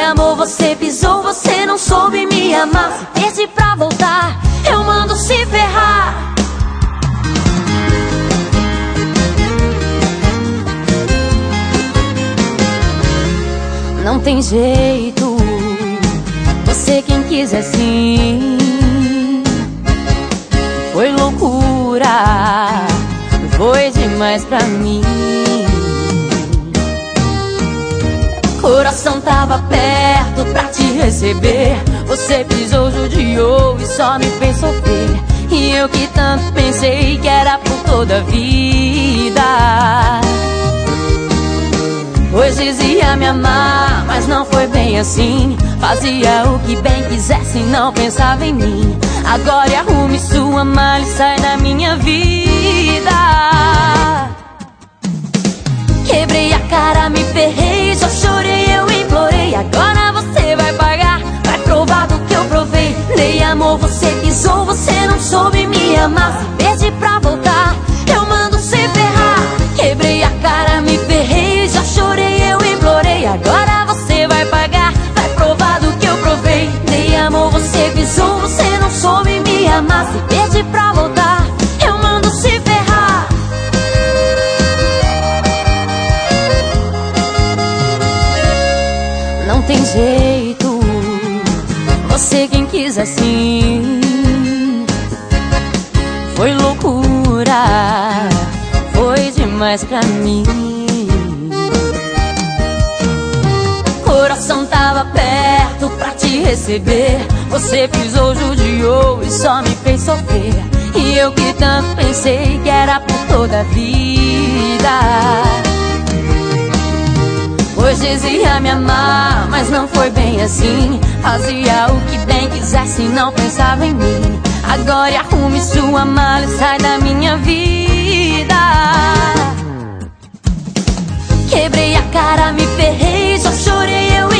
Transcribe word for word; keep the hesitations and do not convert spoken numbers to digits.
amor, você pisou, você não soube me amar. Se pede pra voltar, eu mando se ferrar. Não tem jeito, você quem quis assim. Foi loucura, foi demais pra mim. Coração tava perto pra te receber. Você pisou, judiou e só me fez sofrer. E eu que tanto pensei que era por toda a vida. Pois dizia me amar, mas não foi bem assim. Fazia o que bem quisesse, não pensava em mim. Agora arrume sua mala e sai da minha vida. Quebrei a cara, me ferrei, só chorei, eu implorei. Agora você vai pagar, vai provar do que eu provei. Dei amor, você pisou, você não soube me amar. Se pede pra voltar, eu mando se ferrar. Quebrei a cara, me ferrei, já chorei, eu implorei. Agora você vai pagar, vai provar do que eu provei. Dei amor, você pisou, você não soube me amar. Se pede pra voltar, eu mando se ferrar. Não tem jeito, você quem quis assim. Foi loucura, foi demais pra mim. Coração tava perto pra te receber. Você pisou, judiou e só me fez sofrer. E eu que tanto pensei que era por toda a vida. Pois dizia me amar, mas não foi bem assim. Fazia o que bem quisesse, não pensava em mim. Agora arrume sua mala e sai da minha vida. Quebrei a cara, me ferrei, só chorei, eu